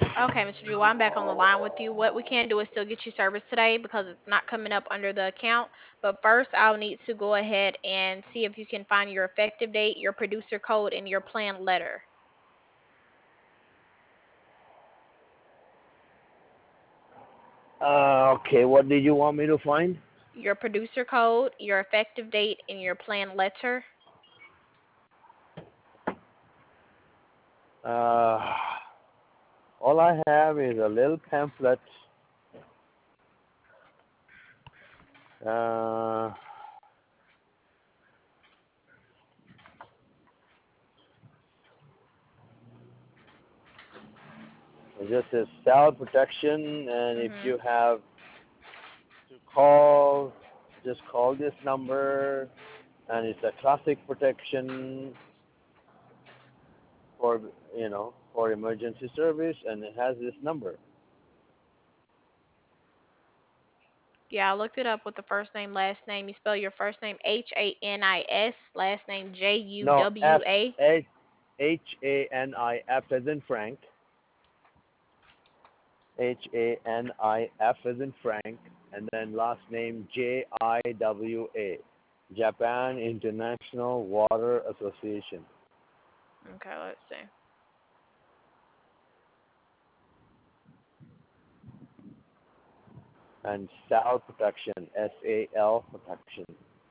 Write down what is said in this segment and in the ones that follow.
Okay, Mr. Drew, I'm back on the line with you. What we can do is still get you service today because it's not coming up under the account. But first, I'll need to go ahead and see if you can find your effective date, your producer code, and your plan letter. Okay, what did you want me to find? Your producer code, your effective date, and your plan letter. Uh, all I have is a little pamphlet. Uh, it just says cell protection, and if Mhm. you have to call, just call this number, and it's a classic protection for for emergency service, and it has this number. Yeah, I looked it up with the first name, last name. You spell your first name Hanis, last name No, F Juwa. H A N I F as in Frank, Hanif as in Frank, and then last name Jiwa, Japan International Water Association, Okay, let's see. and SAL Protection, SAL Protection.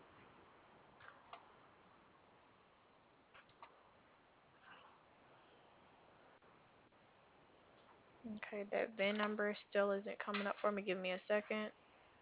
Okay, that VIN number still isn't coming up for me. Give me a second.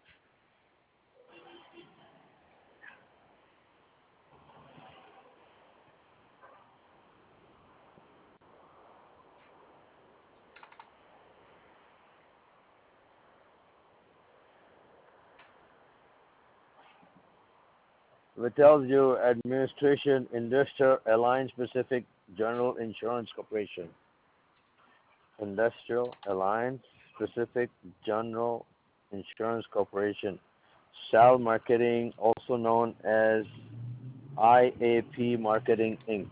It tells you Administration Industrial Alliance Pacific General Insurance Corporation. Industrial Alliance Pacific General Insurance Corporation. Sal Marketing, also known as IAP Marketing Inc.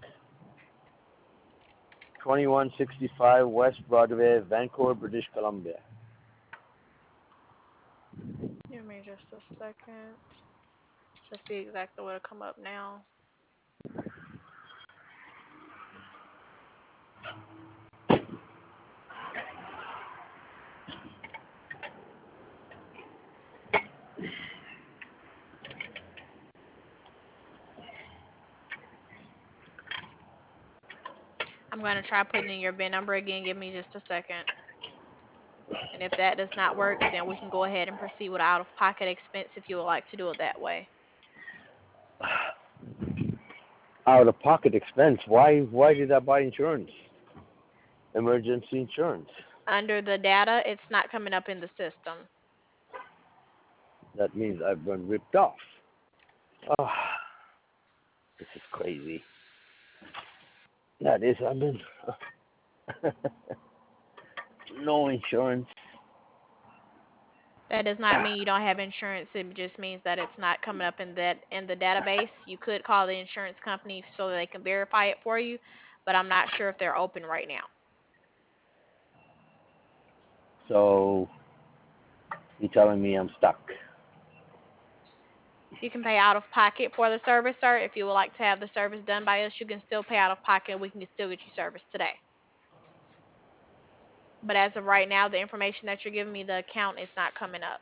2165 West Broadway, Vancouver, British Columbia. Give me just a second to see exactly what'll come up now. I'm going to try putting in your VIN number again. Give me just a second. And if that does not work, then we can go ahead and proceed with out of pocket expense if you would like to do it that way. Out of pocket expense. Why did I buy insurance? Emergency insurance. Under the data, it's not coming up in the system. That means I've been ripped off. Oh, this is crazy. That is, I've been no insurance. That does not mean you don't have insurance. It just means that it's not coming up in the database. You could call the insurance company so that they can verify it for you, but I'm not sure if they're open right now. So you're telling me I'm stuck. You can pay out of pocket for the service, sir. If you would like to have the service done by us, you can still pay out of pocket. We can still get you service today. But as of right now, the information that you're giving me, the account is not coming up.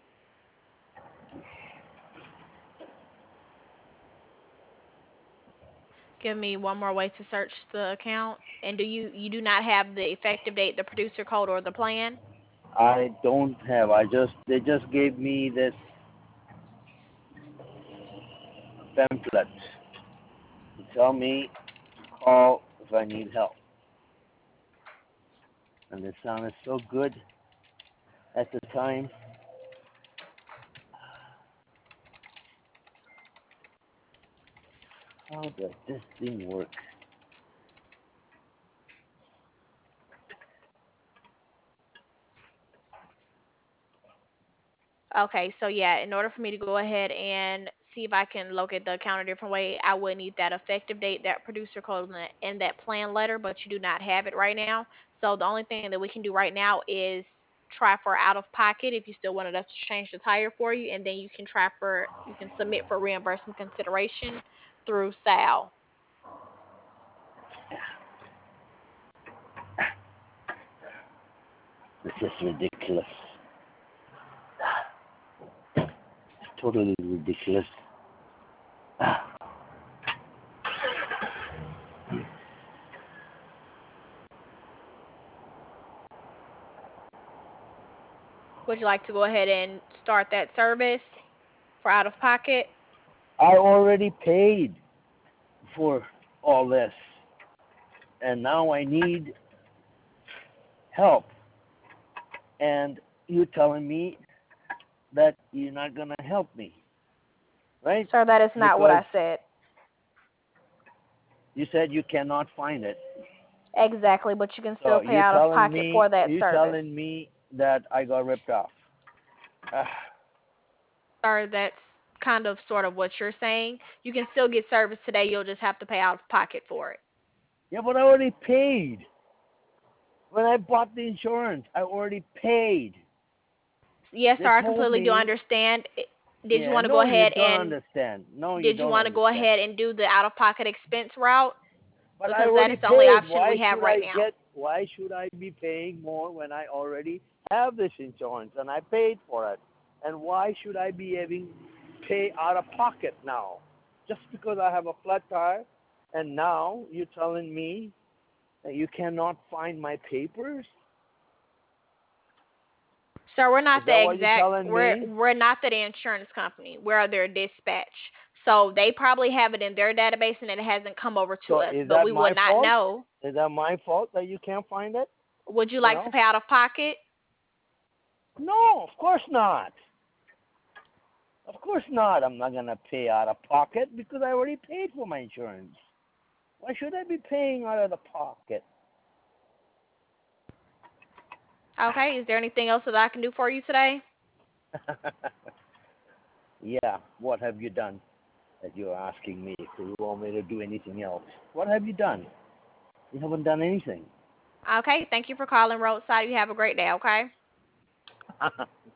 Give me one more way to search the account. And you do not have the effective date, the producer code, or the plan? I don't have. They just gave me this pamphlet to tell me to call if I need help. And it sounded so good at the time. How does this thing work? Okay, so yeah, in order for me to go ahead and see if I can locate the account a different way, I would need that effective date, that producer code, and that plan letter, but you do not have it right now. So the only thing that we can do right now is try for out of pocket if you still wanted us to change the tire for you, and then you can submit for reimbursement consideration through Sal. This is ridiculous. Totally ridiculous. Would you like to go ahead and start that service for out of pocket? I already paid for all this, and now I need help. And you're telling me that you're not going to help me, right? Sir, that is not what I said. You said you cannot find it. Exactly, but you can still So pay out of pocket for that you're service. telling me that I got ripped off. Sir, that's kind of sort of what you're saying. You can still get service today. You'll just have to pay out of pocket for it. Yeah, but I already paid. When I bought the insurance, I already paid. Yes, They sir, I told completely do me. understand. Did you Yeah, want to go no, you ahead don't and understand. No, you did you don't want to go understand. ahead and do the out of pocket expense route? But I Because that already is the only paid. option we have right now. Why should I be paying more when I already have this insurance and I paid for it? And why should I be having pay out of pocket now? Just because I have a flat tire, and now you're telling me that you cannot find my papers? Sir, we're not Is that the what you're exact telling me? we're not the insurance company. We're their dispatch. So they probably have it in their database and it hasn't come over to So us, is but that we will my not fault? know. Is that my fault that you can't find it? Would you You like to know? pay out of pocket? No, of course not. Of course not. I'm not going to pay out of pocket because I already paid for my insurance. Why should I be paying out of the pocket? Okay, is there anything else that I can do for you today? Yeah, what have you done that you're asking me if you want me to do anything else? What have you done? You haven't done anything. Okay, thank you for calling Roadside. You have a great day, okay?